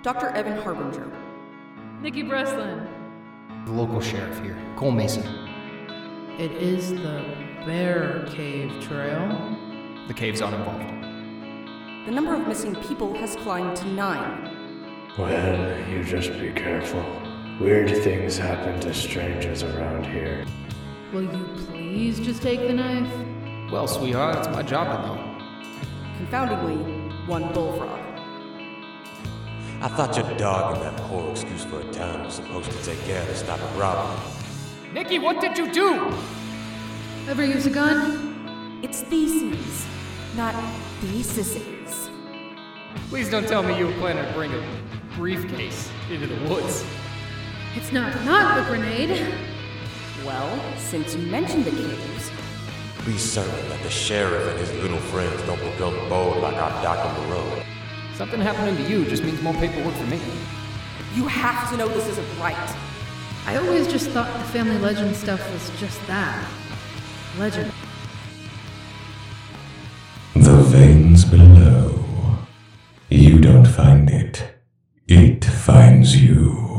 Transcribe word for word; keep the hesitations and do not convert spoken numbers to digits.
Doctor Evan Harbinger. Nikki Breslin. The local sheriff here, Cole Mason. It is the Bear Cave Trail. The cave's uninvolved. The number of missing people has climbed to nine. Well, you just be careful. Weird things happen to strangers around here. Will you please just take the knife? Well, sweetheart, it's my job to know. Confoundingly, one bullfrog. I thought your dog and that poor excuse for a town was supposed to take care of the stop a robbery. Nikki, what did you do? Ever use a gun? It's theses, not theses. Please don't tell me you were planning to bring a briefcase into the woods. It's not not a grenade. Well, since you mentioned the caves... Be certain that the sheriff and his little friends don't become bold like our Doctor Moreau. Something happening to you just means more paperwork for me. You have to know this isn't right. I always just thought the family legend stuff was just that. Legend. The veins below. You don't find it. It finds you.